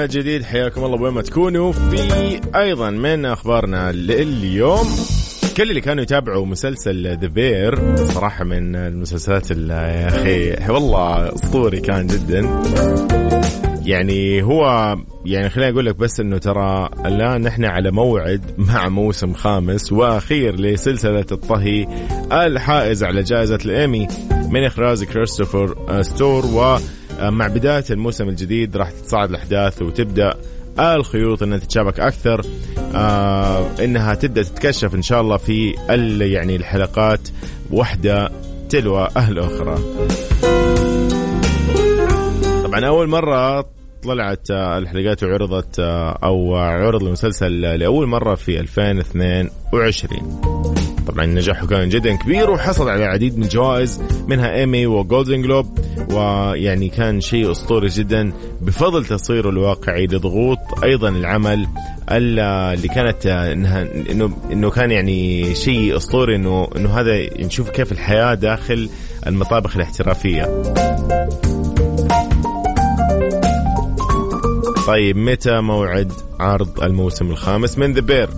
جديد، حياكم الله وين ما تكونوا. في أيضا من أخبارنا اليوم كل اللي كانوا يتابعوا مسلسل The Bear، صراحة من المسلسلات يا أخي والله أسطوري كان جدا. يعني هو يعني خليني أقول لك بس إنه ترى الآن نحن على موعد مع موسم خامس وأخير لسلسلة الطهي الحائز على جائزة الإيمي من إخراج كريستوفر ستور. ومع بداية الموسم الجديد راح تتصاعد الأحداث وتبدأ الخيوط انها تتشابك اكثر، انها تبدا تتكشف ان شاء الله في يعني الحلقات واحده تلو الاخرى. طبعا اول مره طلعت الحلقات وعرضت او عرض المسلسل لاول مره في 2022. طبعا نجاحه كان جدا كبير وحصل على العديد من الجوائز منها ايمي وجولدن جلوب، ويعني كان شيء اسطوري جدا بفضل تصويره الواقعي لضغوط ايضا العمل اللي كانت انه كان يعني شيء اسطوري انه هذا نشوف كيف الحياة داخل المطابخ الاحترافية. طيب متى موعد عرض الموسم الخامس من The Bear؟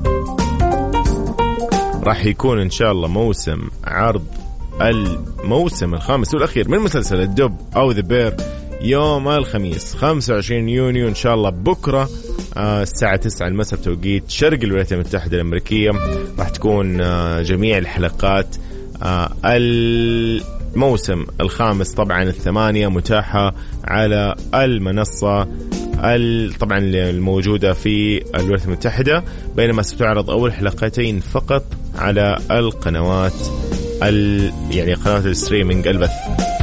راح يكون إن شاء الله موسم عرض الموسم الخامس والأخير من مسلسل الدب أو The Bear يوم الخميس 25 يونيو إن شاء الله بكرة الساعة 9 المساء بتوقيت شرق الولايات المتحدة الأمريكية. راح تكون جميع الحلقات الموسم الخامس طبعا 8 متاحة على المنصة طبعا الموجودة في الولايات المتحدة، بينما ستعرض أول حلقتين فقط على القنوات يعني قنوات الستريمينج البث.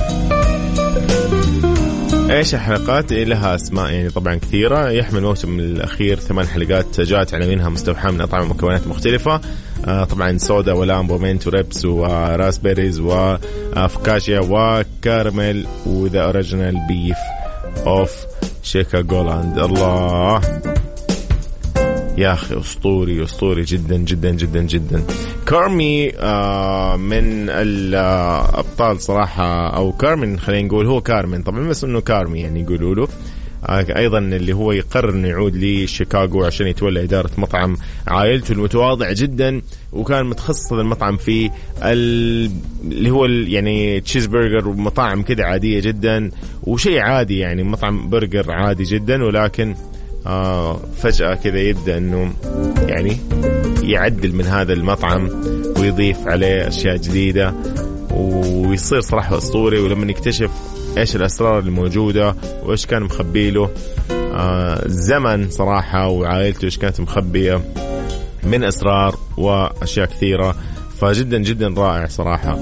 ايش الحلقات؟ لها اسماء يعني طبعا كثيرة. يحمل الموسم الأخير 8 حلقات جاءت عناوينها مستوحاة من أطعمة ومكونات مختلفة، طبعا سودا ولامبو مينت وريبس وراسبيريز وفوكاشيا وكارميل وذا أوريجينال بيف اوف شيكاغولاند. الله يا أخي أسطوري أسطوري جدا جدا جدا جدا. كارمي من الأبطال صراحة، أو كارمن خلينا نقول هو كارمن طبعا بس إنه كارمي يعني يقولوا له. أيضا اللي هو يقرر إنه يعود لشيكاغو عشان يتولى إدارة مطعم عائلته المتواضع جدا، وكان متخصص المطعم في اللي هو يعني تشيز برجر ومطاعم كده عادية جدا وشيء عادي يعني مطعم برجر عادي جدا، ولكن فجأة كذا يبدأ إنه يعني يعدل من هذا المطعم ويضيف عليه أشياء جديدة ويصير صراحة أسطوري. ولما يكتشف إيش الأسرار الموجودة وإيش كان مخبيله زمن صراحة وعائلته إيش كانت مخبية من أسرار وأشياء كثيرة، فجدا جدا رائع صراحة.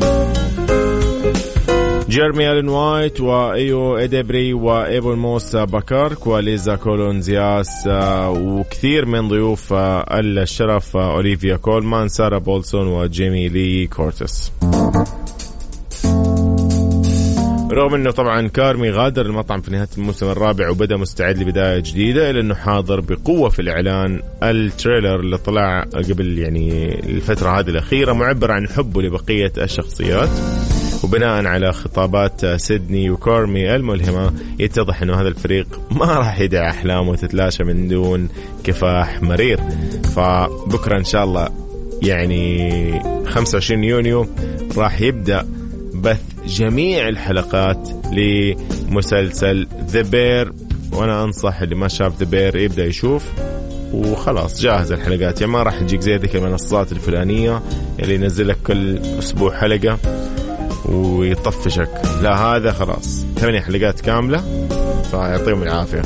جيرمي ألين وايت وإيو إدبري وإيبون موس باكارك وليزا كولونزياس وكثير من ضيوف الشرف أوليفيا كولمان، سارة بولسون وجيمي لي كورتس. رغم أنه طبعا كارمي غادر المطعم في نهاية الموسم الرابع وبدأ مستعد لبداية جديدة، إلا أنه حاضر بقوة في الإعلان التريلر اللي طلع قبل يعني الفترة هذه الأخيرة معبر عن حبه لبقية الشخصيات. وبناء على خطابات سيدني وكارمي الملهمة يتضح أنه هذا الفريق ما راح يدع أحلامه تتلاشى من دون كفاح مرير. فبكرة إن شاء الله يعني 25 يونيو راح يبدأ بث جميع الحلقات لمسلسل The Bear، وأنا أنصح اللي ما شاف The Bear يبدأ يشوف وخلاص جاهز الحلقات. يعني ما راح تجيك زي ذيك المنصات الفلانية اللي ينزلك كل أسبوع حلقة ويطفشك، لا هذا خلاص 8 حلقات كاملة، فيعطيهم العافية.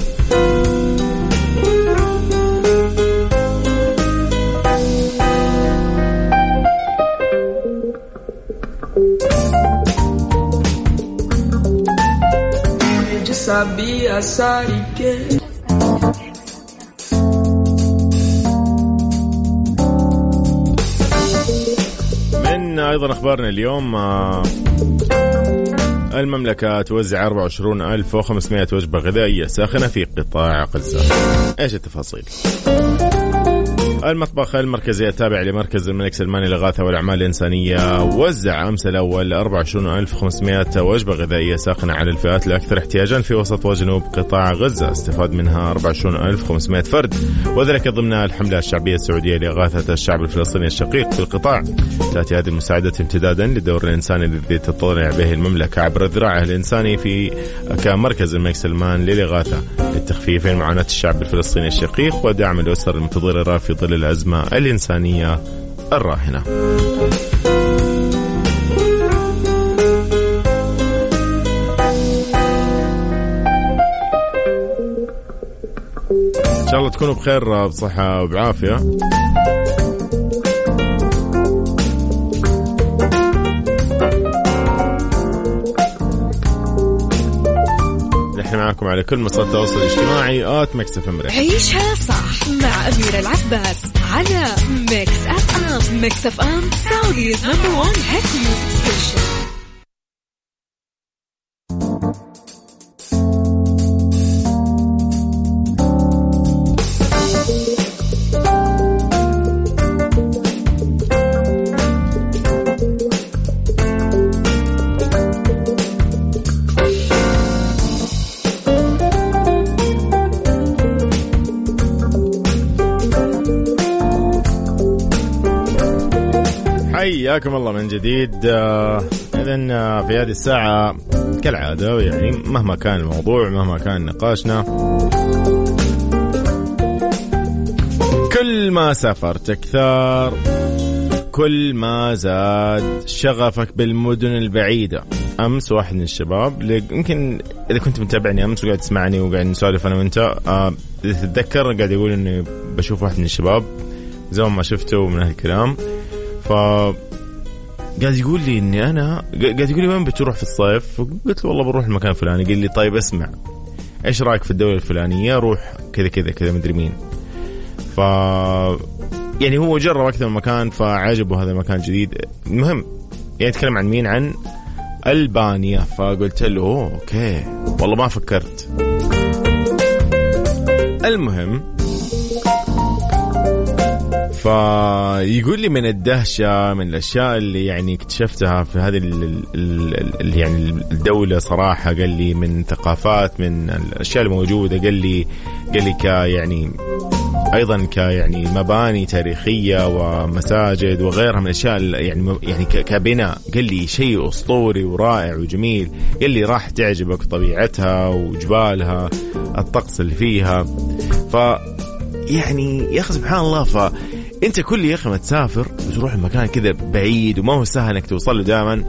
من أيضا أخبارنا اليوم المملكة توزع 24,500 وجبة غذائية ساخنة في قطاع غزة. إيش التفاصيل؟ المطبخ المركزي التابع لمركز الملك سلمان للإغاثة والأعمال الإنسانية وزع أمس الأول 24,500 وجبة غذائية ساخنة على الفئات الأكثر احتياجا في وسط وجنوب قطاع غزة. استفاد منها 24,500 فرد، وذلك ضمن الحملة الشعبية السعودية لإغاثة الشعب الفلسطيني الشقيق في القطاع. تأتي هذه المساعدة امتدادا للدور الإنساني الذي تتطلع به المملكة عبر ذراعها الإنساني في كمركز الملك سلمان للإغاثة للتخفيف من معاناة الشعب الفلسطيني الشقيق ودعم الأسر المتضررة في ظل الأزمة الإنسانية الراهنة. إن شاء الله تكونوا بخير بصحة وبعافية. نحن معكم على كل منصات التواصل الاجتماعي @مكسفم. عيشها صح مع أميرة العباس على ميكس أف أم. ميكس أف أم سعوديز نمبر 1 هيت ميوزك ستيشن. حياكم الله من جديد. إذن في هذه الساعة كالعادة يعني مهما كان الموضوع مهما كان نقاشنا، كل ما سافرت أكثر كل ما زاد شغفك بالمدن البعيدة. أمس واحد من الشباب يمكن إذا كنت متابعني أمس وقاعد تسمعني وقاعد نسولف أنا وأنت تتذكر قاعد يقول إني بشوف واحد من الشباب زي ما شفته من هالكلام، قاعد يقول لي إني أنا قاعد يقول لي وين بتروح في الصيف؟ قلت له والله بروح المكان الفلاني. قال لي طيب اسمع، إيش رأيك في الدولة الفلانية؟ روح كذا كذا كذا مدري مين. يعني هو جرب أكثر من مكان فعجبه هذا المكان الجديد. المهم يعني يتكلم عن مين؟ عن ألبانيا. فقلت له أوكي والله ما فكرت. المهم فيقول لي من الدهشة من الأشياء اللي يعني اكتشفتها في هذه يعني الدولة صراحة، قال لي من ثقافات من الأشياء الموجودة، قال لي يعني أيضا يعني مباني تاريخية ومساجد وغيرها من الأشياء يعني كبناء. قال لي شيء أسطوري ورائع وجميل. قال لي راح تعجبك طبيعتها وجبالها الطقس اللي فيها. يعني يا أخي سبحان الله، أنت كل يا أخي ما تسافر بتروح المكان كذا بعيد وما هو سهل إنك توصل له دائما،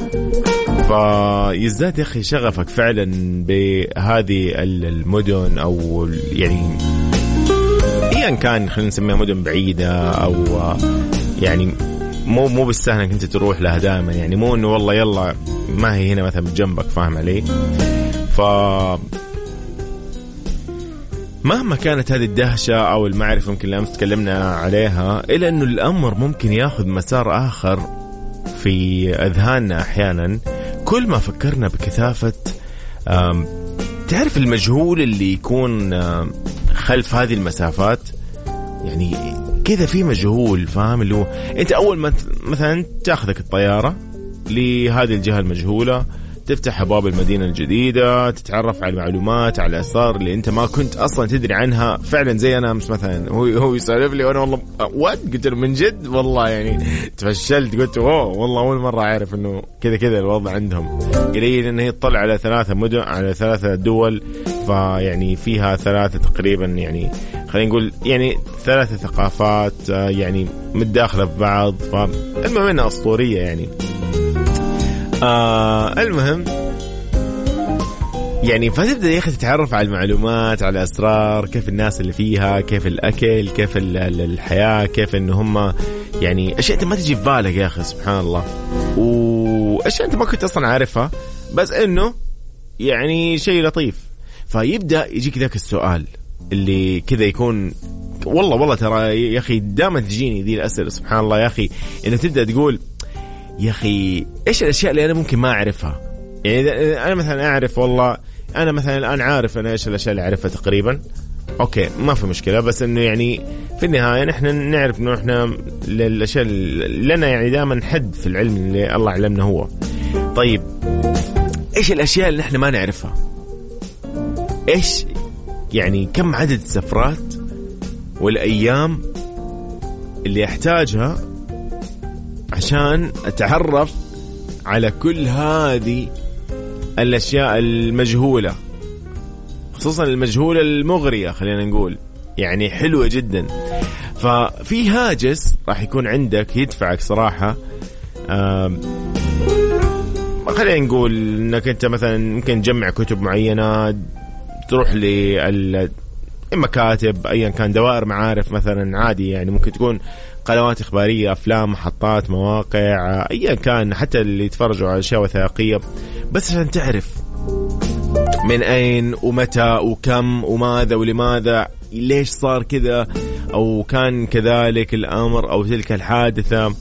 فيزداد يا أخي شغفك فعلا بهذه المدن أو يعني إيا كان خلينا نسميها مدن بعيدة أو يعني مو بالسهل إنك أنت تروح لها دائما. يعني مو إنه والله يلا ما هي هنا مثلا بجنبك، فاهم علي؟ مهما كانت هذه الدهشة أو المعرفة ممكن الأمس تكلمنا عليها، إلا أنه الأمر ممكن يأخذ مسار آخر في أذهاننا أحيانا كل ما فكرنا بكثافة. تعرف المجهول اللي يكون خلف هذه المسافات، يعني كذا في مجهول، فاهم؟ اللي هو أنت أول ما مثلا تأخذك الطيارة لهذه الجهة المجهولة، تفتح أبواب المدينة الجديدة، تتعرف على المعلومات على الأسرار اللي أنت ما كنت أصلا تدري عنها. فعلا زي أنا أمس مثلا هو يسالف لي وأنا والله قلت له من جد والله يعني تفشلت. قلت والله أول مرة أعرف إنه كذا الوضع عندهم. قليل إن هي تطلع على 3 مدن على 3 دول، فيعني فيها 3 تقريبا يعني خلينا نقول يعني 3 ثقافات يعني متداخلة في بعض. فالمهم إنها أسطورية يعني. المهم يعني فتبدأ يا أخي تتعرف على المعلومات على أسرار كيف الناس اللي فيها، كيف الأكل، كيف الحياة، كيف إنه هم يعني أشياء أنت ما تجي في بالك يا أخي سبحان الله، وأشياء أنت ما كنت أصلا عارفها بس إنه يعني شيء لطيف. فيبدأ يجيك ذاك السؤال اللي كذا يكون والله ترى يا أخي دائما تجيني ذي الأسئلة سبحان الله يا أخي، إنه تبدأ تقول يا أخي إيش الأشياء اللي أنا ممكن ما أعرفها. يعني أنا مثلا أعرف والله أنا مثلا الآن عارف أنا إيش الأشياء اللي أعرفها تقريبا، اوكي ما في مشكله، بس انه يعني في النهايه نحن نعرف انه احنا الاشياء لنا يعني دائما حد في العلم اللي الله علمنا هو. طيب ايش الاشياء اللي نحن ما نعرفها؟ ايش يعني كم عدد السفرات والايام اللي احتاجها عشان اتعرف على كل هذه الاشياء المجهوله، خصوصا المجهولة المغرية خلينا نقول، يعني حلوة جدا. ففي هاجس راح يكون عندك يدفعك صراحة، خلينا نقول انك انت مثلا ممكن تجمع كتب معينة، تروح للمكاتب ايا كان، دوائر معارف مثلا عادي، يعني ممكن تكون قنوات اخبارية، افلام، محطات، مواقع، ايا كان، حتى اللي يتفرجوا على اشياء وثائقية، بس عشان تعرف من أين ومتى وكم وماذا ولماذا، ليش صار كذا أو كان كذلك الأمر أو تلك الحادثة.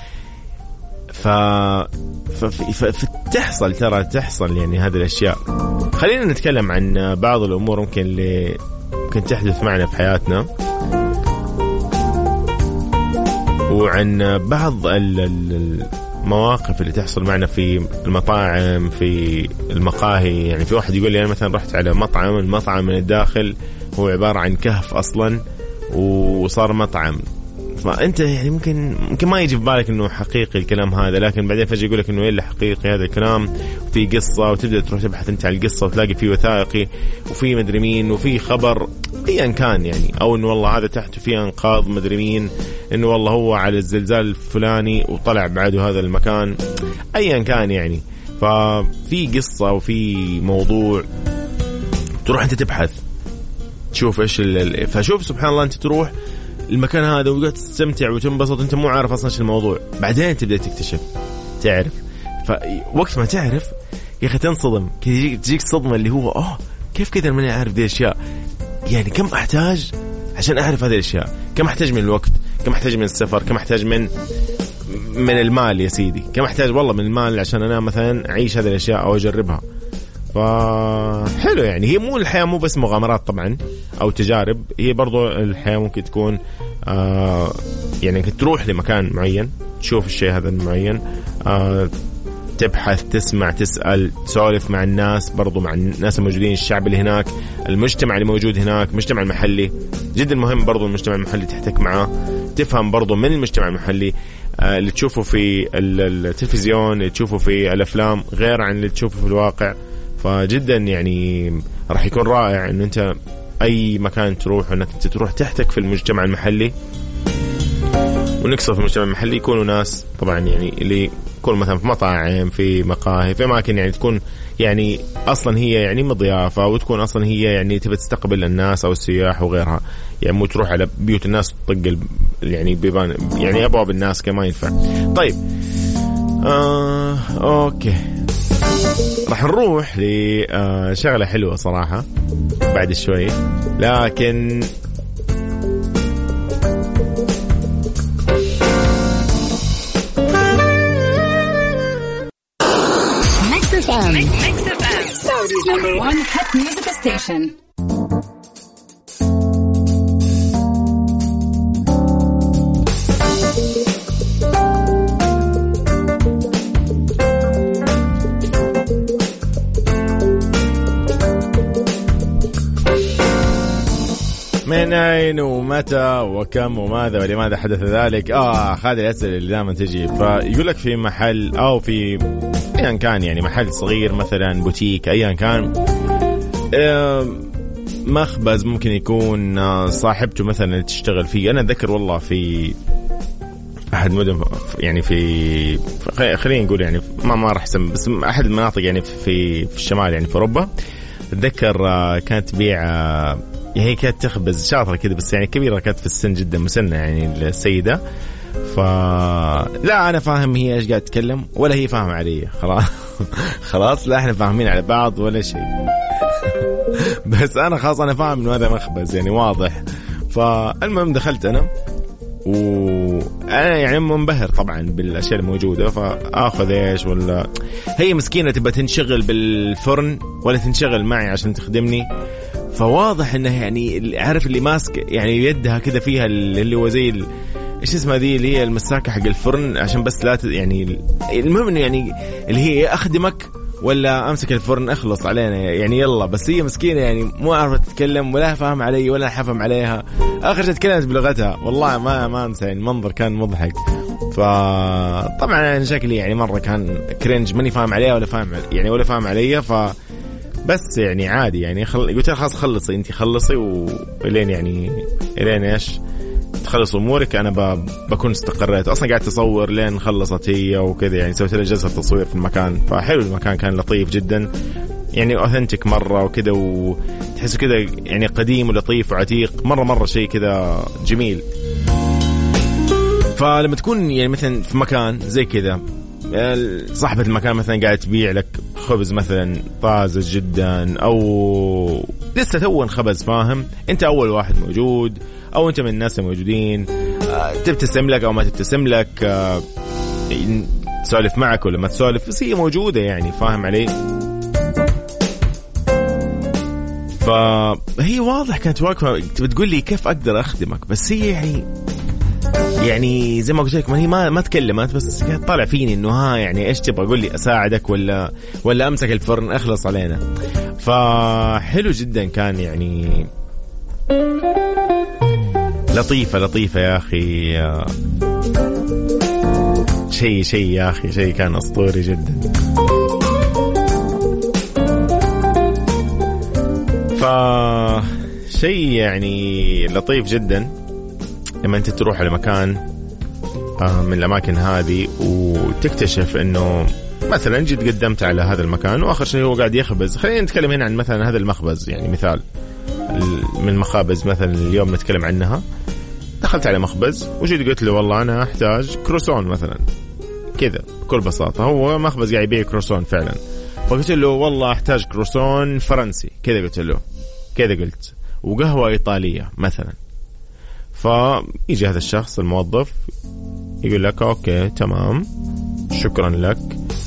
فتحصل ترى تحصل يعني هذه الأشياء. خلينا نتكلم عن بعض الأمور ممكن اللي ممكن تحدث معنا في حياتنا، وعن بعض المواقف اللي تحصل معنا في المطاعم، في المقاهي. يعني في واحد يقول لي أنا مثلا رحت على مطعم، المطعم من الداخل هو عبارة عن كهف أصلا وصار مطعم. فأنت يعني ممكن ما يجي في بالك إنه حقيقي الكلام هذا، لكن بعدين فجأة يقولك إنه إيه اللي حقيقي هذا الكلام، وفي قصة، وتبدأ تروح تبحث أنت عن القصة وتلاقي فيه وثائقي وفي مدري مين وفي خبر أيا كان يعني، أو إنه والله هذا تحته فيه أنقاض مدري مين، إنه والله هو على الزلزال الفلاني وطلع بعده هذا المكان، أيا كان يعني. ففي قصة وفي موضوع، تروح أنت تبحث تشوف إيش فشوف سبحان الله، أنت تروح المكان هذا وقاعد تستمتع وتنبسط، انت مو عارف اصلا ايش الموضوع، بعدين تبدا تكتشف تعرف. فوقت ما تعرف يا اخي تنصدم، تجيك صدمه اللي هو كيف كذا ماني عارف ذي الاشياء، يعني كم احتاج عشان اعرف هذه الاشياء، كم احتاج من الوقت، كم احتاج من السفر، كم احتاج من المال يا سيدي، كم احتاج والله من المال عشان انا مثلا اعيش هذه الاشياء او اجربها. فحلو يعني، هي مو الحياة مو بس مغامرات طبعا أو تجارب، هي برضو الحياة ممكن تكون يعني تروح لمكان معين، تشوف الشيء هذا المعين، تبحث، تسمع، تسأل، تسولف مع الناس، برضو مع الناس الموجودين، الشعب اللي هناك، المجتمع اللي موجود هناك، المجتمع المحلي جدا مهم، برضو المجتمع المحلي تحتك معاه، تفهم برضو من المجتمع المحلي. اللي تشوفه في التلفزيون، اللي تشوفه في الأفلام غير عن اللي تشوفه في الواقع. فجدا يعني راح يكون رائع انه انت اي مكان تروح انك انت تروح تحتك في المجتمع المحلي، ونقصد في المجتمع المحلي يكونوا ناس طبعا يعني اللي يكون مثلا في مطاعم، في مقاهي، في اماكن يعني تكون يعني اصلا هي يعني مضيافه، وتكون اصلا هي يعني تبي تستقبل الناس او السياح وغيرها، يعني مو تروح على بيوت الناس تطق يعني بيبان يعني ابواب الناس كما ينفع. طيب اوكي، راح نروح لشغلة حلوة صراحة بعد شوي، لكن Mix FM Saudi's #1 hit music station. من أين ومتى وكم وماذا ولماذا حدث ذلك؟ هذه الأسئلة اللي دائما تجي. فيقول لك في محل أو في أيا كان يعني محل صغير مثلا بوتيك أيا كان، مخبز ممكن يكون صاحبته مثلا تشتغل فيه. أنا أتذكر والله في أحد مدن يعني في خلينا نقول يعني ما راح اسم، بس أحد المناطق يعني في الشمال يعني في أوروبا. أتذكر كانت تبيع هي كانت تخبز شاطرة كده، بس يعني كبيرة، كانت في السن جدا مسنة يعني السيدة. لا أنا فاهم هي إيش قاعد تتكلم ولا هي فاهمة علي. خلاص لا إحنا فاهمين على بعض ولا شيء. بس أنا خلاص أنا فاهم إنه هذا مخبز يعني واضح. فالمهم دخلت أنا وأنا يعني منبهر طبعا بالأشياء الموجودة، فأخذ إيش ولا هي مسكينة تبى تنشغل بالفرن ولا تنشغل معي عشان تخدمني. فواضح انه يعني عارف اللي ماسك يعني يدها كذا فيها اللي هو زي ايش اسمها ذي اللي هي المساكه حق الفرن عشان بس لا يعني المهم انه يعني اللي هي اخدمك ولا امسك الفرن اخلص علينا يعني يلا. بس هي مسكينه يعني مو عارفه تتكلم ولا فاهم علي ولا حفهم عليها. اخر شيء تكلمت بلغتها والله ما انسى يعني المنظر كان مضحك. فطبعا انا شكلي يعني مره كان كرنج ماني فاهم عليها ولا فاهم يعني ولا فاهم عليها. بس يعني عادي يعني قلت لها خلاص خلصي انت خلصي ولين يعني الين ايش تخلص امورك انا بكون استقريت. اصلا قاعد تصور لين خلصت هي وكذا يعني سويت لها جلسه تصوير في المكان. فحلو المكان كان لطيف جدا يعني اوثنتيك مره وكذا وتحسه كذا يعني قديم ولطيف وعتيق مره شيء كذا جميل. فلما تكون يعني مثلا في مكان زي كذا صاحبة المكان مثلا قاعد تبيع لك خبز مثلا طازج جدا او لسه تو خبز فاهم انت اول واحد موجود او انت من الناس الموجودين تبتسم لك او ما تبتسم لك تسولف معك ولا ما تسولف بس هي موجودة يعني فاهم علي. فهي واضح كانت واقفة بتقول لي كيف اقدر اخدمك بس هي يعني زي ما قلت لك هي ما تكلمت بس قاعد طالع فيني انه ها يعني ايش تبغى اقول لي اساعدك ولا امسك الفرن اخلص علينا. فحلو جدا كان يعني لطيفة يا اخي شيء يا اخي شيء كان اسطوري جدا. فشيء يعني لطيف جدا لما انت تروح على مكان من الاماكن هذه وتكتشف انه مثلا جيت قدمت على هذا المكان واخر شيء هو قاعد يخبز. خلينا نتكلم هنا عن مثلا هذا المخبز يعني مثال من المخابز مثلا اليوم نتكلم عنها. دخلت على مخبز وجيت قلت له والله انا احتاج كروسون مثلا كذا بكل بساطه. هو مخبز قاعد يبيع كروسون فعلا. فقلت له والله احتاج كروسون فرنسي كذا قلت له كذا قلت وقهوه ايطاليه مثلا. فيجي هذا الشخص الموظف يقول لك اوكي تمام شكرا لك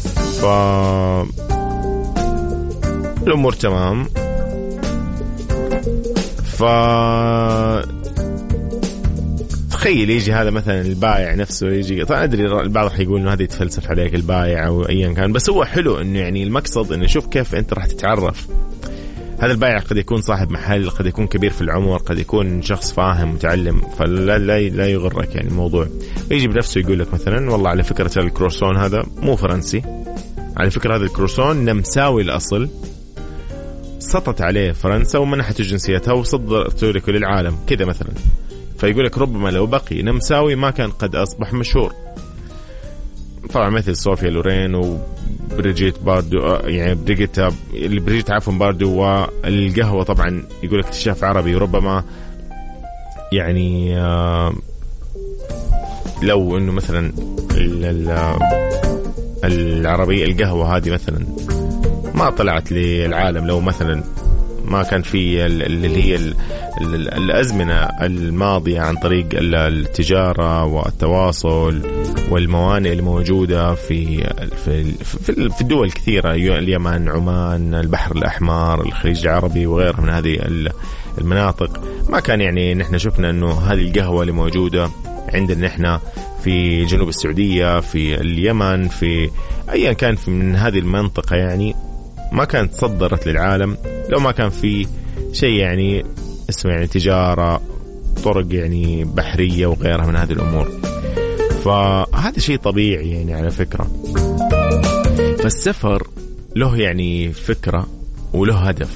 الامور تمام. تخيل يجي هذا مثلا البائع نفسه يجي. طبعا ادري البعض راح يقول انه هذا يتفلسف عليك البائع او ايا كان بس هو حلو انه يعني المقصد انه شوف كيف انت راح تتعرف. هذا البائع قد يكون صاحب محل قد يكون كبير في العمر قد يكون شخص فاهم متعلم فلا لا يغرك يعني الموضوع. يجي بنفسه يقول لك مثلا والله على فكرة الكروسون هذا مو فرنسي على فكرة هذا الكروسون نمساوي الأصل سطت عليه فرنسا ومنحته جنسيتها وصدرته لكل العالم كذا مثلا. فيقول لك ربما لو بقي نمساوي ما كان قد أصبح مشهور. طبعا مثل صوفيا لورين وبريجيت باردو يعني بريجيت عفوا باردو. والقهوة طبعا يقول اكتشاف عربي ربما يعني لو انه مثلا العربية القهوة هذه مثلا ما طلعت للعالم لو مثلا ما كان في اللي هي الأزمنة الماضية عن طريق التجارة والتواصل والموانئ الموجودة في الدول الكثيرة اليمن عمان البحر الأحمر الخليج العربي وغيرها من هذه المناطق. ما كان يعني نحن شفنا أنه هذه القهوة اللي موجودة عندنا نحن في جنوب السعودية في اليمن في أيا كان من هذه المنطقة يعني ما كانت صدرت للعالم لو ما كان في شيء يعني اسمه يعني تجارة طرق يعني بحرية وغيرها من هذه الأمور. فهذا شيء طبيعي يعني على فكرة. فالسفر له يعني فكرة وله هدف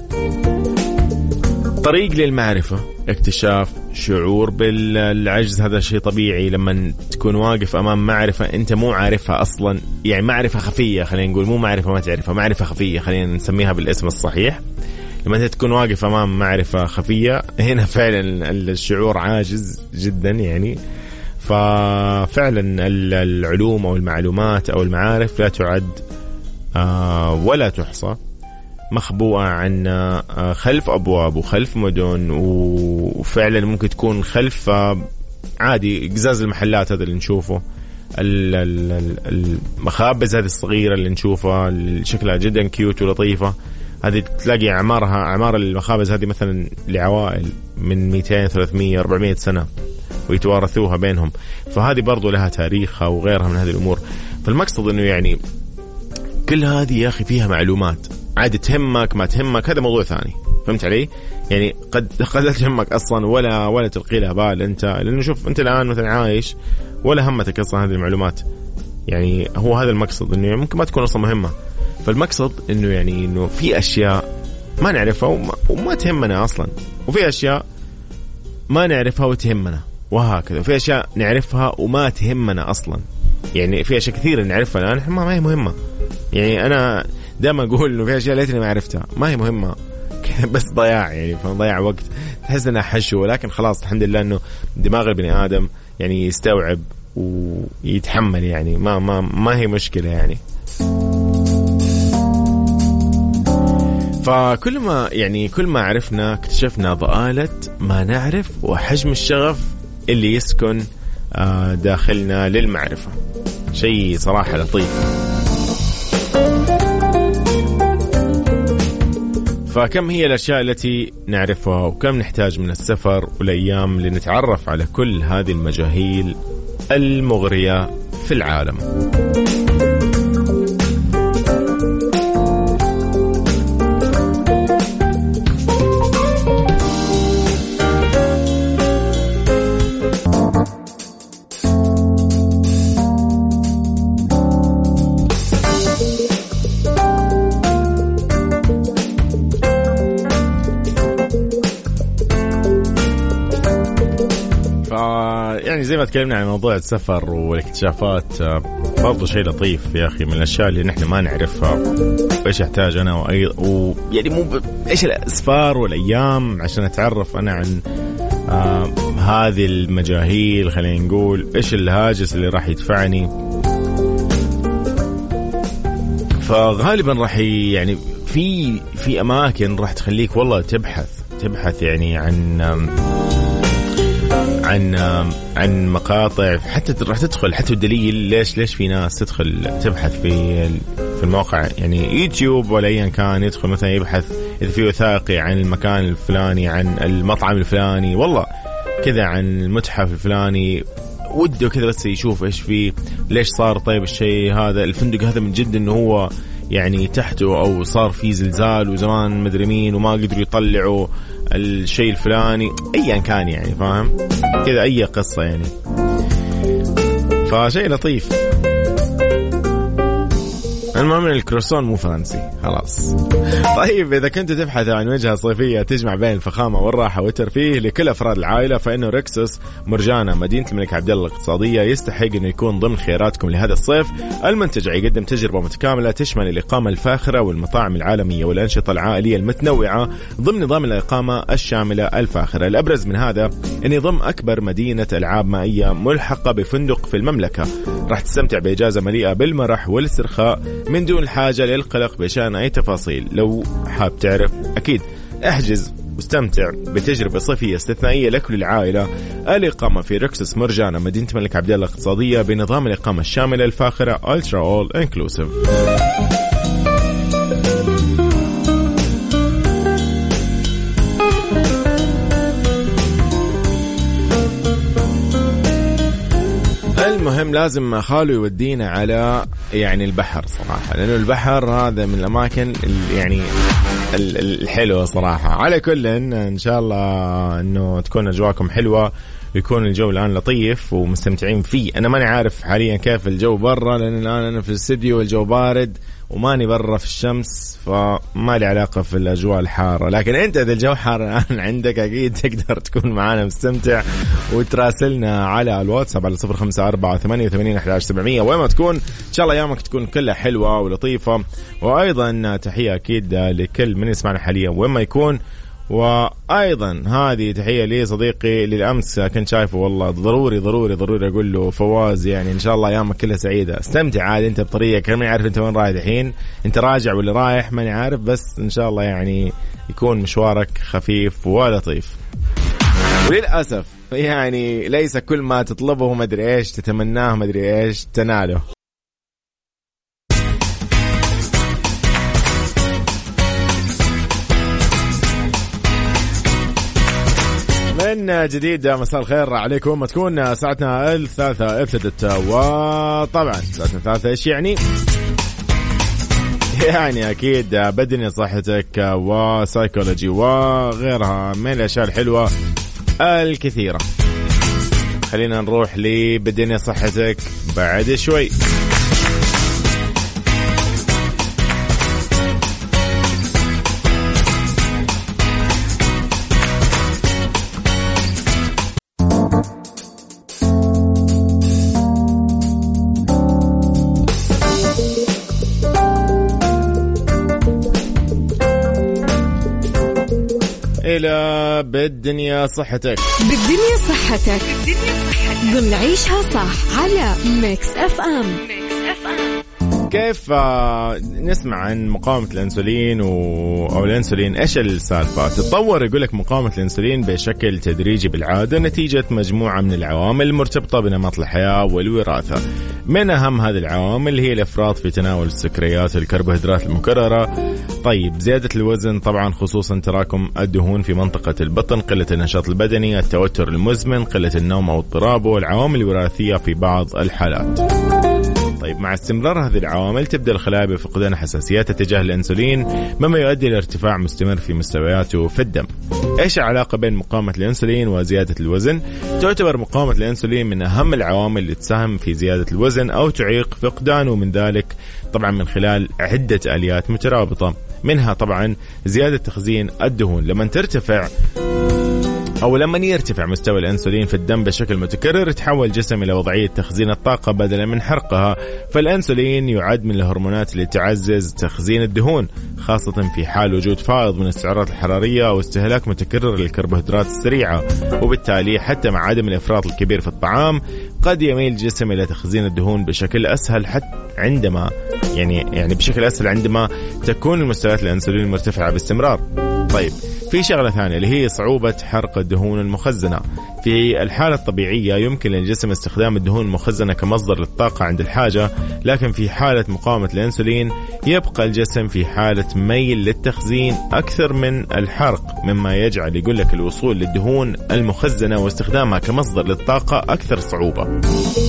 طريق للمعرفة اكتشاف شعور بالعجز. هذا شيء طبيعي لما تكون واقف أمام معرفة أنت مو عارفها أصلا يعني معرفة خفية خلينا نقول مو معرفة ما تعرفها معرفة خفية خلينا نسميها بالاسم الصحيح. لما أنت تكون واقف أمام معرفة خفية هنا فعلا الشعور عاجز جدا يعني. ففعلا العلوم أو المعلومات أو المعارف لا تعد ولا تحصى مخبوءة عنا خلف أبواب وخلف مدن وفعلا ممكن تكون خلف عادي قزاز المحلات هذا اللي نشوفه المخابز هذه الصغيرة اللي نشوفها شكلها جدا كيوت ولطيفة. هذه تلاقي أعمار المخابز هذه مثلا لعوائل من 200 300 400 سنة ويتوارثوها بينهم، فهذه برضو لها تاريخها وغيرها من هذه الأمور. فالمقصد أنه يعني كل هذه يا أخي فيها معلومات، عادي تهمك ما تهمك هذا موضوع ثاني، فهمت علي؟ يعني قد لا تهمك أصلا ولا تلقي لها بال أنت، لأنه شوف أنت الآن مثلا عايش ولا همتك أصلا هذه المعلومات. يعني هو هذا المقصد، إنه ممكن ما تكون أصلا مهمة. فالمقصد إنه يعني إنه في أشياء ما نعرفها وما تهمنا أصلا، وفي أشياء ما نعرفها وتهمنا، وهكذا في أشياء نعرفها وما تهمنا أصلا. يعني في أشياء كثيرة نعرفها الآن ما هي مهمة. يعني أنا دائما أقول إنه في أشياء ليتني ما عرفتها، ما هي مهمة بس ضياع، يعني فضيع وقت، تحس إنها حشو، ولكن خلاص الحمد لله إنه دماغ البني آدم يعني يستوعب ويتحمل، يعني ما هي مشكلة يعني. كل ما عرفنا اكتشفنا ضآلة ما نعرف وحجم الشغف اللي يسكن داخلنا للمعرفة. شيء صراحة لطيف. فكم هي الأشياء التي نعرفها، وكم نحتاج من السفر والأيام لنتعرف على كل هذه المجاهيل المغرية في العالم. يعني زي ما تكلمنا عن موضوع السفر والاكتشافات، برضو شيء لطيف يا أخي من الأشياء اللي نحن ما نعرفها وإيش أحتاج أنا يعني مو إيش الأسفار والأيام عشان أتعرف أنا عن هذه المجاهيل. خلينا نقول إيش الهاجس اللي راح يدفعني. فغالبا راح يعني في أماكن راح تخليك والله تبحث يعني عن مقاطع، حتى راح تدخل حتى الدليل ليش في ناس تدخل تبحث في المواقع يعني يوتيوب ولا أيا كان، يدخل مثلا يبحث إذا في وثائقي عن المكان الفلاني، عن المطعم الفلاني، والله كذا عن المتحف الفلاني، وده كذا بس يشوف إيش فيه، ليش صار طيب الشيء هذا، الفندق هذا من جد إنه هو يعني تحته أو صار فيه زلزال وزمان مدري مين وما قدروا يطلعوا الشيء الفلاني، أيا كان يعني فاهم كذا أي قصة يعني. فشيء لطيف. المهم ان الكروسون مو فرنسي خلاص. طيب اذا كنت تبحث عن وجهة صيفية تجمع بين الفخامة والراحة والترفيه لكل افراد العائلة، فانه ريكسوس مرجانة مدينة الملك عبد الله الاقتصادية يستحق انه يكون ضمن خياراتكم لهذا الصيف. المنتجع يقدم تجربة متكاملة تشمل الإقامة الفاخرة والمطاعم العالمية والأنشطة العائلية المتنوعة ضمن نظام الإقامة الشاملة الفاخرة. الأبرز من هذا أن يضم أكبر مدينة ألعاب مائية ملحقة بفندق في المملكة. راح تستمتع بإجازة مليئة بالمرح والاسترخاء من دون الحاجة للقلق بشأن أي تفاصيل. لو حاب تعرف أكيد احجز واستمتع بتجربة صيفية استثنائية لك وللعائلة. الإقامة في ريكسوس مرجانة مدينة الملك عبد الله الاقتصادية بنظام الإقامة الشاملة الفاخرة Ultra All Inclusive. المهم لازم خالو يودينا على يعني البحر صراحة، لأنه البحر هذا من الأماكن يعني الحلوة صراحة. على كل إن شاء الله إنه تكون أجواءكم حلوة ويكون الجو الآن لطيف ومستمتعين فيه. أنا ماني عارف حاليا كيف الجو برا، لأن الآن أنا في الاستديو والجو بارد وماني برا في الشمس، فما لي علاقة في الأجواء الحارة. لكن أنت إذا الجو حار الآن عندك أكيد تقدر تكون معنا مستمتع وتراسلنا على الواتساب على 0548811700 وين ما تكون. إن شاء الله أيامك تكون كلها حلوة ولطيفة. وأيضا تحية أكيد لكل من يسمعنا حاليا وين ما يكون. وأيضا هذه تحية لي صديقي للأمس كنت شايفه والله ضروري أقول له فواز، يعني إن شاء الله أيامك كلها سعيدة. استمتع عادي أنت بطريقك، ماني عارف أنت وين رايح الحين، أنت راجع ولا رايح ماني عارف، بس إن شاء الله يعني يكون مشوارك خفيف ولطيف. وللأسف يعني ليس كل ما تطلبه مدري إيش تتمناه مدري إيش تناله. من جديد مساء الخير عليكم. تكون ساعتنا الثالثة ابتدت، وطبعا ساعتنا الثالثة ايش يعني؟ يعني أكيد بدني صحتك وسايكولوجي وغيرها من الأشياء الحلوة الكثيرة. خلينا نروح لبدني صحتك بعد شوي. إلى بالدنيا صحتك. بالدنيا صحتك ضمن عيشها صح على ميكس اف ام. كيف نسمع عن مقاومة الأنسولين أو الأنسولين؟ إيش السالفة؟ تتطور يقول لك مقاومة الأنسولين بشكل تدريجي بالعادة نتيجة مجموعة من العوامل المرتبطة بنمط الحياة والوراثة. من أهم هذه العوامل هي الإفراط في تناول السكريات والكربوهيدرات المكررة. طيب زيادة الوزن طبعا، خصوصا تراكم الدهون في منطقة البطن، قلة النشاط البدني، التوتر المزمن، قلة النوم أو اضطرابه، والعوامل الوراثية في بعض الحالات. طيب مع استمرار هذه العوامل تبدأ الخلايا بفقدان حساسيتها تجاه الأنسولين، مما يؤدي إلى ارتفاع مستمر في مستوياته في الدم. إيش العلاقة بين مقاومة الأنسولين وزيادة الوزن؟ تعتبر مقاومة الأنسولين من أهم العوامل اللي تساهم في زيادة الوزن أو تعيق فقدانه، من ذلك طبعا من خلال عدة آليات مترابطة، منها طبعا زيادة تخزين الدهون. لما يرتفع مستوى الأنسولين في الدم بشكل متكرر، يتحول الجسم إلى وضعية تخزين الطاقة بدلا من حرقها. فالأنسولين يعد من الهرمونات اللي تعزز تخزين الدهون، خاصة في حال وجود فائض من السعرات الحرارية أو استهلاك متكرر للكربوهيدرات السريعة. وبالتالي حتى مع عدم الإفراط الكبير في الطعام قد يميل الجسم إلى تخزين الدهون بشكل أسهل، حتى عندما يعني بشكل أسهل عندما تكون المستويات الأنسولين مرتفعة باستمرار. طيب في شغلة ثانية اللي هي صعوبة حرق الدهون المخزنة. في الحالة الطبيعية يمكن للجسم استخدام الدهون المخزنة كمصدر للطاقة عند الحاجة، لكن في حالة مقاومة الأنسولين يبقى الجسم في حالة ميل للتخزين أكثر من الحرق، مما يجعل يقول لك الوصول للدهون المخزنة واستخدامها كمصدر للطاقة أكثر صعوبة.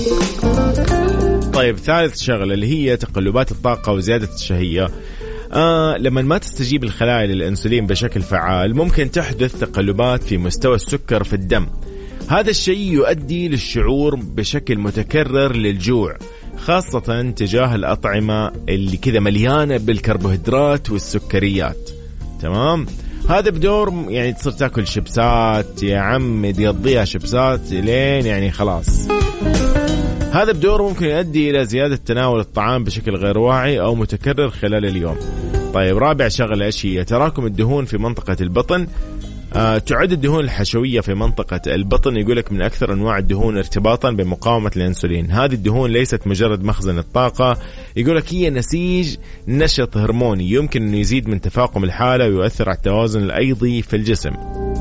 طيب ثالث شغلة اللي هي تقلبات الطاقة وزيادة الشهية. لما ما تستجيب الخلايا للأنسولين بشكل فعال ممكن تحدث تقلبات في مستوى السكر في الدم. هذا الشيء يؤدي للشعور بشكل متكرر للجوع، خاصة تجاه الأطعمة اللي كذا مليانة بالكربوهيدرات والسكريات. تمام؟ هذا بدور يعني تصير تاكل شيبسات يا عم، تقضيها شيبسات لين يعني خلاص. هذا بدوره ممكن يؤدي إلى زيادة تناول الطعام بشكل غير واعي أو متكرر خلال اليوم. طيب رابع شغلة إيش هي؟ تراكم الدهون في منطقة البطن. تعد الدهون الحشوية في منطقة البطن يقولك من أكثر أنواع الدهون ارتباطا بمقاومة الأنسولين. هذه الدهون ليست مجرد مخزن الطاقة، يقولك هي نسيج نشط هرموني يمكن أن يزيد من تفاقم الحالة ويؤثر على التوازن الأيضي في الجسم.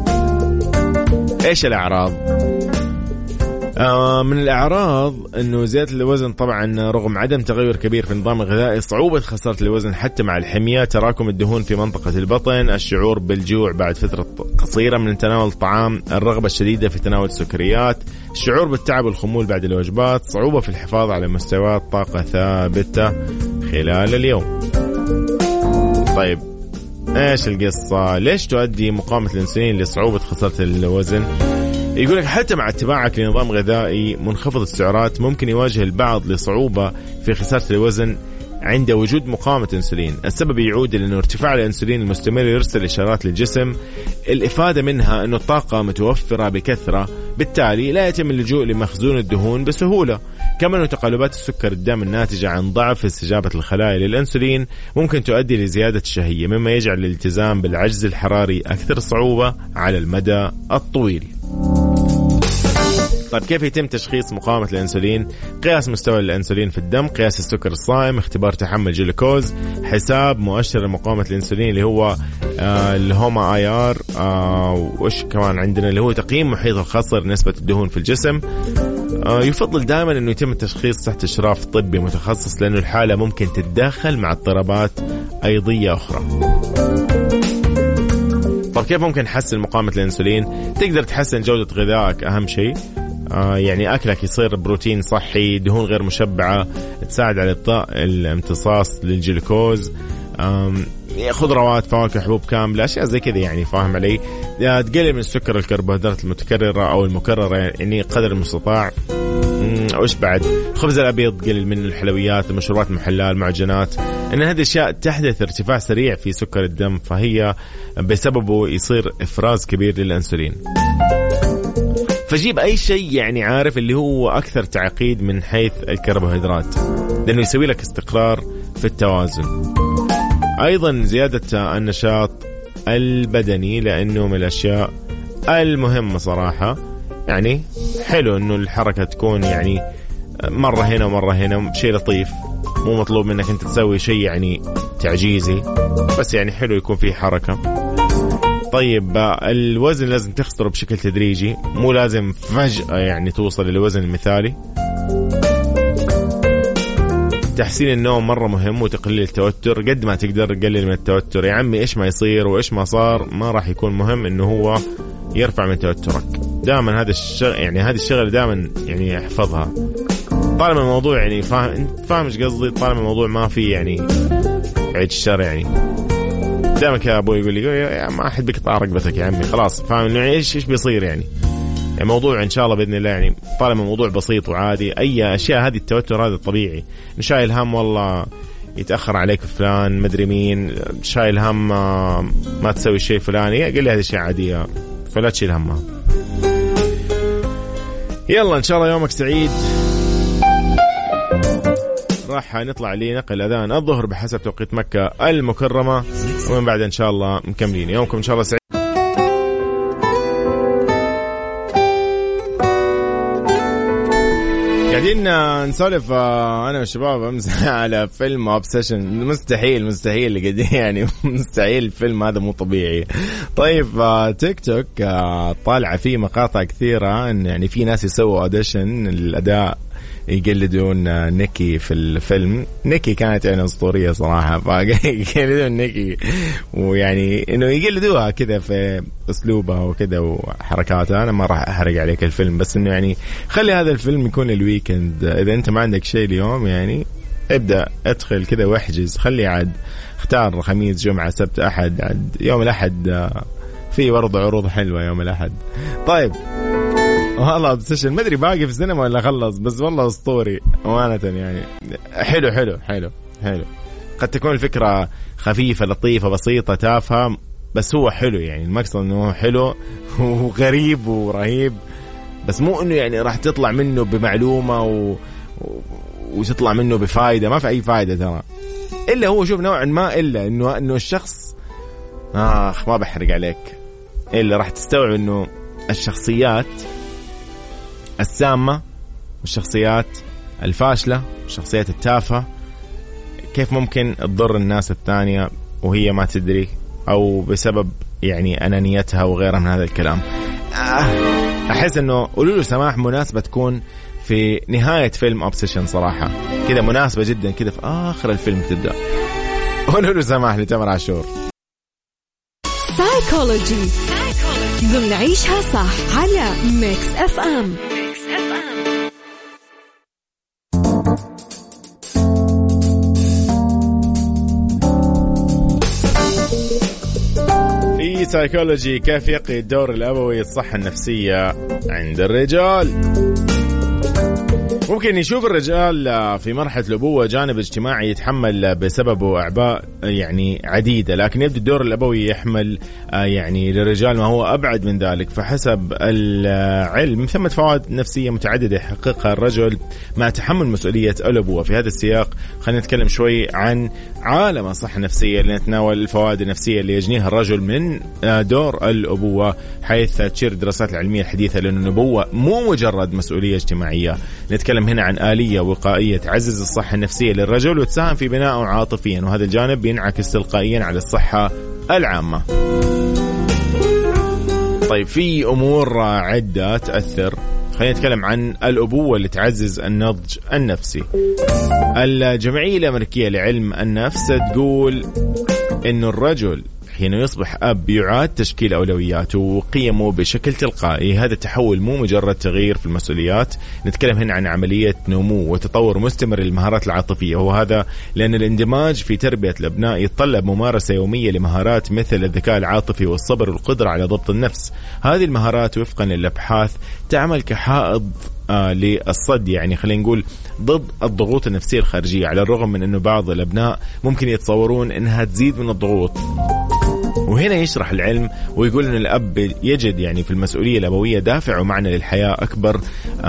إيش الأعراض؟ من الأعراض أنه زيادة الوزن طبعا رغم عدم تغير كبير في النظام الغذائي، صعوبة خسارة الوزن حتى مع الحمية، تراكم الدهون في منطقة البطن، الشعور بالجوع بعد فترة قصيرة من تناول الطعام، الرغبة الشديدة في تناول السكريات، الشعور بالتعب والخمول بعد الوجبات، صعوبة في الحفاظ على مستويات طاقة ثابتة خلال اليوم. طيب إيش القصة؟ ليش تؤدي مقاومة الأنسولين لصعوبة خسارة الوزن؟ يقولك حتى مع اتباعك لنظام غذائي منخفض السعرات ممكن يواجه البعض لصعوبة في خسارة الوزن عند وجود مقاومة أنسولين. السبب يعود إلى أنه ارتفاع الأنسولين المستمر يرسل إشارات للجسم، الإفادة منها أنه الطاقة متوفرة بكثرة، بالتالي لا يتم اللجوء لمخزون الدهون بسهولة. كما أنه تقلبات السكر الدم الناتجة عن ضعف استجابة الخلايا للأنسولين ممكن تؤدي لزيادة الشهية، مما يجعل الالتزام بالعجز الحراري أكثر صعوبة على المدى الطويل. طيب كيف يتم تشخيص مقاومة الأنسولين؟ قياس مستوى الأنسولين في الدم، قياس السكر الصائم، اختبار تحمل جلوكوز، حساب مؤشر مقاومة الأنسولين اللي هو الهوما IR، وش كمان عندنا اللي هو تقييم محيط الخصر نسبة الدهون في الجسم. يفضل دائما أنه يتم التشخيص تحت إشراف طبي متخصص، لأنه الحالة ممكن تتداخل مع اضطرابات أيضية أخرى. طب كيف ممكن نحسن مقاومة الأنسولين؟ تقدر تحسن جودة غذائك، أهم شيء يعني أكلك يصير بروتين صحي، دهون غير مشبعة، تساعد على إبطاء الامتصاص للجلوكوز، خضروات، فواكه، حبوب كاملة، أشياء زي كذا يعني، فاهم علي؟ تقلل من السكر، الكربوهيدرات المتكررة أو المكررة يعني قدر المستطاع. وإيش بعد؟ الخبز الأبيض قلل من الحلويات، المشروبات المحلاة، المعجنات، إن هذه الأشياء تحدث ارتفاع سريع في سكر الدم، فهي بسببه يصير إفراز كبير للأنسولين. فجيب أي شيء يعني عارف اللي هو أكثر تعقيد من حيث الكربوهيدرات، لأنه يسوي لك استقرار في التوازن. أيضا زيادة النشاط البدني، لأنه من الأشياء المهمة صراحة، يعني حلو أنه الحركة تكون يعني مرة هنا ومرة هنا، شيء لطيف، مو مطلوب منك أنت تسوي شيء يعني تعجيزي، بس يعني حلو يكون فيه حركة. طيب الوزن لازم تخسره بشكل تدريجي، مو لازم فجأة يعني توصل للوزن المثالي. تحسين النوم مرة مهم، وتقليل التوتر قد ما تقدر، قلل من التوتر يا عمي. إيش ما يصير وإيش ما صار ما راح يكون مهم إنه هو يرفع من توترك. دائما هذا الشغل يعني هذه الشغلة دائما يعني احفظها، طالما الموضوع يعني فاهم، انت فاهم ايش قصدي، طالما الموضوع ما في يعني عيد الشر يعني. دائما كابوي يقول لي يا ما احد بيقطع رقبتك يا عمي، خلاص فاهم انه ايش بيصير يعني الموضوع ان شاء الله باذن الله يعني، طالما الموضوع بسيط وعادي. اي اشياء هذه التوتر هذا الطبيعي، شايل هم والله يتاخر عليك فلان مدري مين، شايل هم ما تسوي الشيء فلاني، قل لي هذه اشياء عاديه فلا تشيل همها. يلا ان شاء الله يومك سعيد. راح نطلع لنقل اذان الظهر بحسب توقيت مكة المكرمة، ومن بعد ان شاء الله مكملين. يومكم ان شاء الله سعيد. قاعدين نسولف انا والشباب امس على فيلم اوبسيشن. مستحيل اللي قاعدين يعني مستحيل، الفيلم هذا مو طبيعي. طيب تيك توك طالعه فيه مقاطع كثيره ان يعني في ناس يسووا اوديشن الاداء، يقلدون نيكي في الفيلم. نيكي كانت يعني أسطورية صراحة، فيقلدون نيكي ويعني إنه يقلدوها كذا في أسلوبها وكذا وحركاتها. أنا ما راح أحرق عليك الفيلم، بس إنه يعني خلي هذا الفيلم يكون الويكند. إذا أنت ما عندك شيء اليوم يعني ابدأ ادخل كذا واحجز، خلي عاد اختار خميس جمعة سبت أحد. عاد يوم الأحد في برضه عروض حلوة يوم الأحد. طيب والله اوبسيشن ما ادري باقي في السينما ولا خلص، بس والله اسطوري امانه يعني. حلو حلو حلو حلو. قد تكون الفكره خفيفه لطيفه بسيطه تافهه، بس هو حلو يعني. المقصد انه حلو وغريب ورهيب، بس مو انه يعني راح تطلع منه بمعلومه وتطلع منه بفائده. ما في اي فائده ترى، الا هو شوف نوعا ما، الا انه الشخص ما بحرق عليك، الا راح تستوعب انه الشخصيات السامة والشخصيات الفاشلة والشخصيات التافهة كيف ممكن تضر الناس الثانية وهي ما تدري، أو بسبب يعني أنانيتها وغيرها من هذا الكلام. أحس أنه قولوا له سماح مناسبة تكون في نهاية فيلم أوبسيشن صراحة، كده مناسبة جدا كده في آخر الفيلم تبدأ. قولوا له سماح لتامر عاشور. سايكولوجي ضمن عيشها صح على ميكس اف ام. في سايكولوجي كيف يقي الدور الأبوي الصحة النفسية عند الرجال. ممكن يشوف الرجال في مرحلة الأبوة جانب اجتماعي يتحمل بسببه أعباء يعني عديدة، لكن يبدو الدور الأبوي يحمل يعني للرجال ما هو أبعد من ذلك. فحسب العلم ثمة فوائد نفسية متعددة يحققها الرجل مع تحمل مسؤولية الأبوة. في هذا السياق خلينا نتكلم شوي عن عالم الصحة النفسية، لنتناول الفوائد النفسية اللي يجنيها الرجل من دور الأبوة، حيث تشير الدراسات العلمية الحديثة لأن النبوة مو مجرد مسؤولية اجتماعية. نتكلم هنا عن آلية وقائية تعزز الصحة النفسية للرجل وتساهم في بنائه عاطفيا، وهذا الجانب بينعكس تلقائيا على الصحة العامة. طيب في أمور عدة تأثر، خلينا نتكلم عن الأبوة اللي تعزز النضج النفسي. الجمعية الأمريكية لعلم النفس تقول إنه الرجل حين يصبح أب يعاد تشكيل أولوياته وقيمه بشكل تلقائي. هذا التحول مو مجرد تغيير في المسؤوليات، نتكلم هنا عن عملية نمو وتطور مستمر للمهارات العاطفية، وهذا لأن الاندماج في تربية الأبناء يتطلب ممارسة يومية لمهارات مثل الذكاء العاطفي والصبر والقدرة على ضبط النفس. هذه المهارات وفقا للأبحاث تعمل كحائط للصد، يعني خلينا نقول ضد الضغوط النفسية الخارجية، على الرغم من أنه بعض الأبناء ممكن يتصورون أنها تزيد من الضغوط. وهنا يشرح العلم ويقول أن الأب يجد يعني في المسؤولية الأبوية دافع ومعنى للحياة أكبر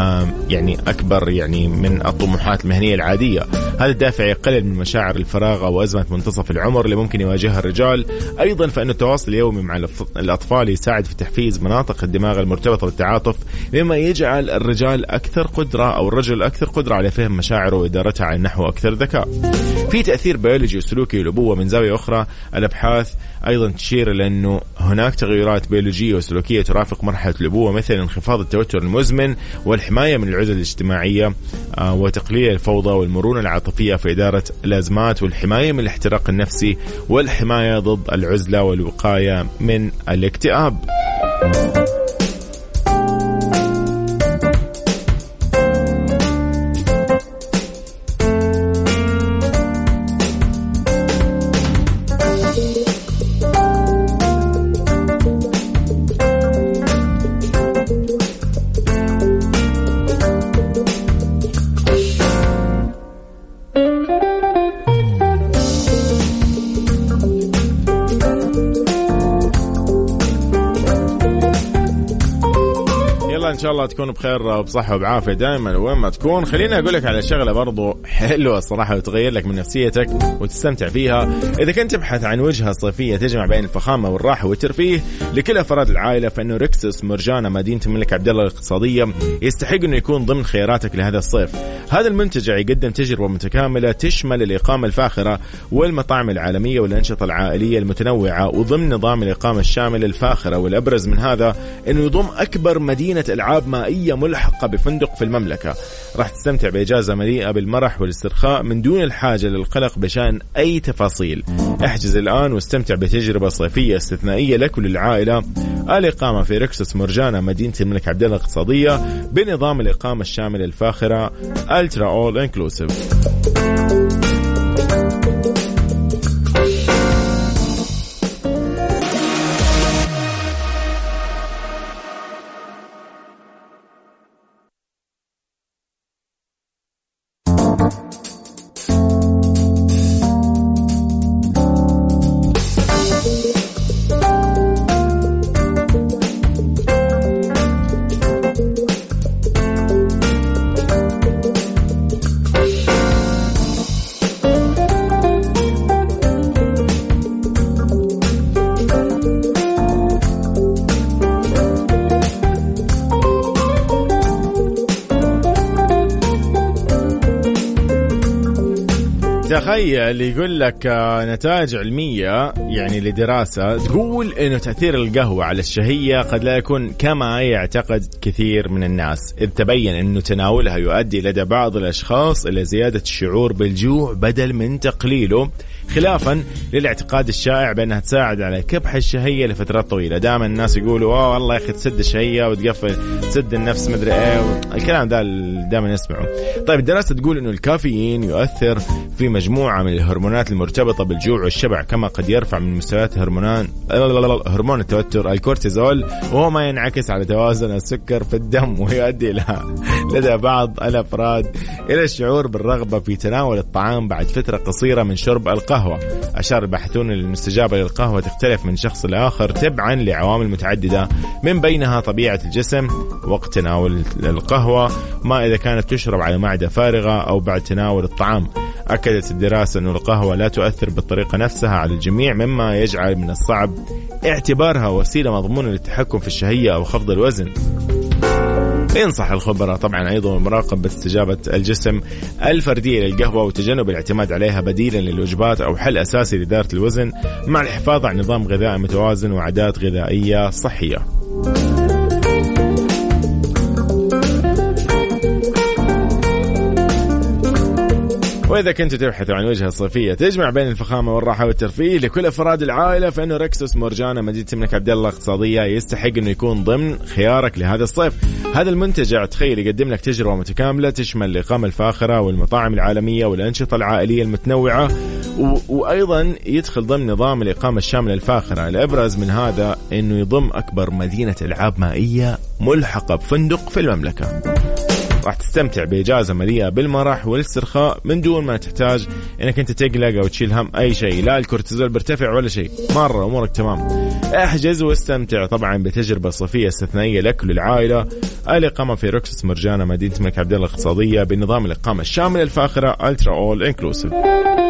يعني من الطموحات المهنية العادية. هذا الدافع يقلل من مشاعر الفراغ أو أزمة منتصف العمر اللي ممكن يواجهها الرجال. أيضا فإن التواصل اليومي مع الأطفال يساعد في تحفيز مناطق الدماغ المرتبطة بالتعاطف، مما يجعل الرجال أكثر قدرة أو الرجل أكثر قدرة على فهم مشاعره وإدارتها على النحو أكثر ذكاء. في تأثير بيولوجي وسلوكي والأبوة من زاوية أخرى. الأبحاث أيضا تشير لأنه هناك تغيرات بيولوجية وسلوكية ترافق مرحلة الأبوة، مثل انخفاض التوتر المزمن والحماية من العزلة الاجتماعية وتقليل الفوضى والمرونة العاطفية في إدارة الأزمات والحماية من الاحتراق النفسي والحماية ضد العزلة والوقاية من الاكتئاب. إن شاء الله تكون بخير وبصحة وبعافية دائما وين ما تكون. خليني أقول لك على شغلة برضو حلوة الصراحة وتغير لك من نفسيتك وتستمتع فيها. إذا كنت تبحث عن وجهة صيفية تجمع بين الفخامة والراحة والترفيه لكل أفراد العائلة، فإنه ريكسوس مرجانة مدينة الملك عبد الله الاقتصادية يستحق إنه يكون ضمن خياراتك لهذا الصيف. هذا المنتجع يقدم تجربة متكاملة تشمل الإقامة الفاخرة والمطاعم العالمية والأنشطة العائلية المتنوعة وضمن نظام الإقامة الشامل الفاخرة، والأبرز من هذا إنه يضم أكبر مدينة ألعاب مائية ملحقة بفندق في المملكة. راح تستمتع بإجازة مليئة بالمرح والاسترخاء من دون الحاجة للقلق بشأن أي تفاصيل. احجز الآن واستمتع بتجربة صيفية استثنائية لك وللعائلة. الإقامة في ريكسوس مرجانة مدينة الملك عبد الله الاقتصادية بنظام الإقامة الشامل الفاخرة Ultra All Inclusive. تخيل يقول لك نتائج علمية يعني لدراسة تقول إنه تأثير القهوة على الشهية قد لا يكون كما يعتقد كثير من الناس، إذ تبين إنه تناولها يؤدي لدى بعض الأشخاص إلى زيادة الشعور بالجوع بدل من تقليله، خلافا للاعتقاد الشائع بأنها تساعد على كبح الشهية لفترات طويلة. دائما الناس يقولوا والله يا أخي تسد الشهية وتقفل تسد النفس مدري إيه، الكلام ده دائما نسمعه. طيب الدراسة تقول إنه الكافيين يؤثر في مجموعة من الهرمونات المرتبطة بالجوع والشبع، كما قد يرفع من مستويات هرمون التوتر الكورتيزول، وهو ما ينعكس على توازن السكر في الدم ويؤدي لدى بعض الأفراد إلى الشعور بالرغبة في تناول الطعام بعد فترة قصيرة من شرب القهوة. أشار الباحثون أن الاستجابة للقهوة تختلف من شخص لآخر تبعا لعوامل متعددة، من بينها طبيعة الجسم وقت تناول القهوة، ما إذا كانت تشرب على معدة فارغة أو بعد تناول الطعام. أكدت الدراسة أن القهوة لا تؤثر بالطريقة نفسها على الجميع، مما يجعل من الصعب اعتبارها وسيلة مضمونة للتحكم في الشهية أو خفض الوزن. ينصح الخبراء طبعا أيضا مراقبة استجابة الجسم الفردية للقهوة وتجنب الاعتماد عليها بديلا للوجبات أو حل أساسي لإدارة الوزن، مع الحفاظ على نظام غذائي متوازن وعادات غذائية صحية. وإذا كنتوا تبحثوا عن وجهة صيفية تجمع بين الفخامة والراحة والترفيه لكل أفراد العائلة، فإنه ركسوس مورجانا مدينة الملك عبد الله اقتصادية يستحق إنه يكون ضمن خيارك لهذا الصيف. هذا المنتجع تخيل يقدم لك تجربة متكاملة تشمل الإقامة الفاخرة والمطاعم العالمية والأنشطة العائلية المتنوعة، وأيضا يدخل ضمن نظام الإقامة الشاملة الفاخرة. الأبرز من هذا إنه يضم أكبر مدينة ألعاب مائية ملحقة بفندق في المملكة. راح تستمتع بإجازة مليئة بالمرح والاسترخاء من دون ما تحتاج إنك أنت تقلق أو تشيل هم أي شيء، لا الكورتيزول بيرتفع ولا شيء، مرة أمورك تمام. احجز واستمتع طبعا بتجربة صيفية استثنائية لك وللعائلة. الإقامة في ركسوس مورجانا مدينة الملك عبد الله الاقتصادية بنظام الإقامة الشاملة الفاخرة Ultra All Inclusive.